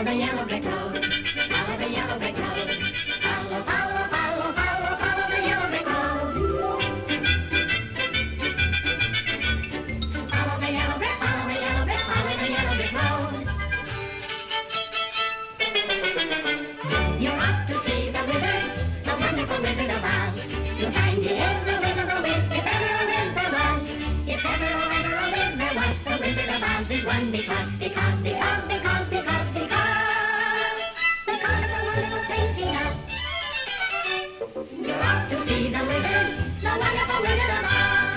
Follow the yellow brick road. Follow the yellow brick road. Follow, follow, follow, follow, follow the yellow brick road. Follow the yellow brick, follow the yellow brick, follow the yellow brick road. You're off to see the wizard, the wonderful Wizard of Oz. You'll find he is a wizard of Wiz, if ever a Wiz there was. If ever a Wiz there was, the Wizard of Oz is one because of the wonderful things he does. You're off to see the wizard, the wonderful Wizard of Oz.